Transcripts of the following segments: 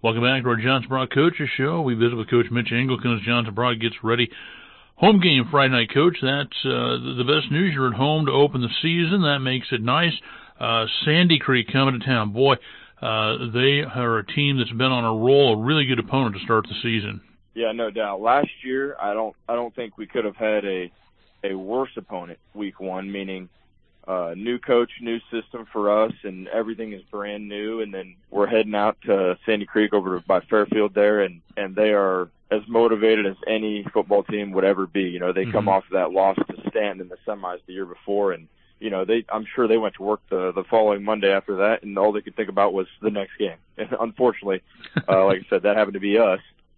Welcome back to our Johnson Brock Coaches Show. We visit with Coach Mitch Engelken as Johnson Brock gets ready. Home game Friday night, Coach. That's the best news. You're at home to open the season. That makes it nice. Sandy Creek coming to town. Boy, they are a team that's been on a roll, a really good opponent to start the season. Yeah, no doubt. Last year, I don't think we could have had a worse opponent week one, meaning new coach, new system for us, and everything is brand new. And then we're heading out to Sandy Creek over by Fairfield there, and they are as motivated as any football team would ever be. You know, they come off of that loss to Stanton in the semis the year before, and you know, I'm sure they went to work the following Monday after that, and all they could think about was the next game. And unfortunately, like I said, that happened to be us.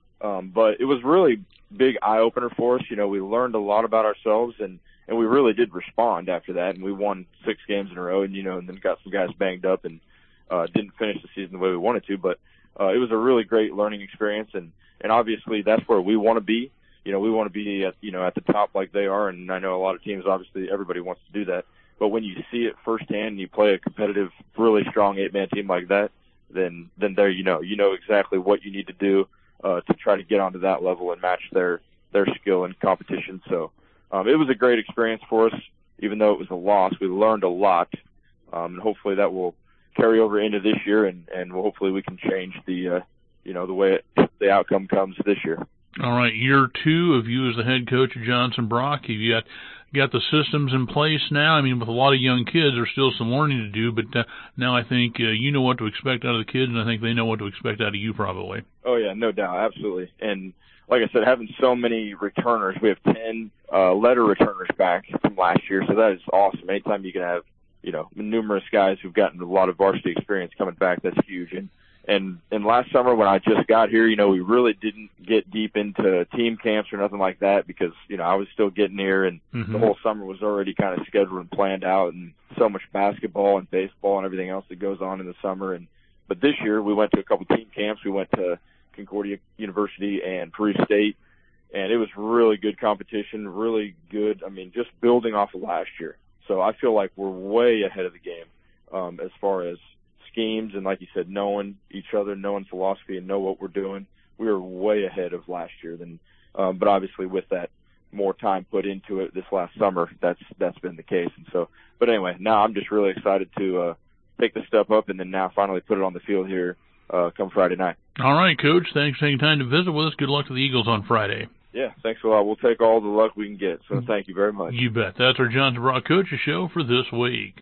But it was really big eye-opener for us. You know, we learned a lot about ourselves, and we really did respond after that, and we won 6 games in a row, and, you know, and then got some guys banged up and didn't finish the season the way we wanted to. But it was a really great learning experience, and obviously that's where we want to be. You know, we want to be at the top like they are, and I know a lot of teams, obviously everybody wants to do that. But when you see it firsthand and you play a competitive, really strong 8-man team like that, then there you know exactly what you need to do to try to get onto that level and match their skill and competition. So it was a great experience for us. Even though it was a loss, we learned a lot, and hopefully that will carry over into this year, and hopefully we can change the way the outcome comes this year. All right, year 2 of you as the head coach of Johnson Brock. You got the systems in place now. I mean, with a lot of young kids, there's still some learning to do, but now I think you know what to expect out of the kids, and I think they know what to expect out of you probably. Oh, yeah, no doubt, absolutely. And like I said, having so many returners, we have 10 letter returners back from last year, so that is awesome. Anytime you can have, you know, numerous guys who've gotten a lot of varsity experience coming back, that's huge. And last summer when I just got here, you know, we really didn't get deep into team camps or nothing like that because, you know, I was still getting here, and the whole summer was already kind of scheduled and planned out, and so much basketball and baseball and everything else that goes on in the summer. But this year we went to a couple team camps. We went to Concordia University and Peru State, and it was really good competition, really good. I mean, just building off of last year. So I feel like we're way ahead of the game as far as schemes and, like you said, knowing each other, knowing philosophy, and know what we're doing. We were way ahead of last year. But obviously with that more time put into it this last summer, that's been the case. And so, but anyway, now I'm just really excited to take the step up and then now finally put it on the field here come Friday night. All right, Coach. Thanks for taking time to visit with us. Good luck to the Eagles on Friday. Yeah, thanks a lot. We'll take all the luck we can get. So thank you very much. You bet. That's our Johnson Brock Coaches Show for this week.